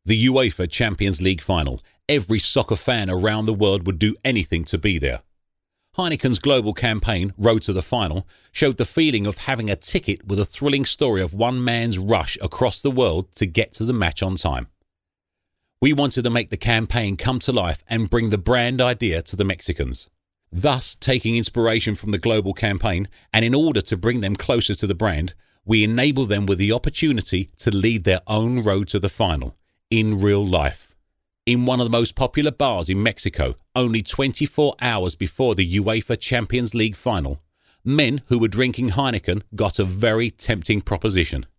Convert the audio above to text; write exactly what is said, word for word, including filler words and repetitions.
The UEFA Champions League final. Every soccer fan around the world would do anything to be there. Heineken's global campaign, Road to the Final, showed the feeling of having a ticket with a thrilling story of one man's rush across the world to get to the match on time. We wanted to make the campaign come to life and bring the brand idea to the Mexicans. Thus, taking inspiration from the global campaign, and in order to bring them closer to the brand, we enable them with the opportunity to lead their own road to the final, in real life. In one of the most popular bars in Mexico, only twenty-four hours before the UEFA Champions League final, men who were drinking Heineken got a very tempting proposition.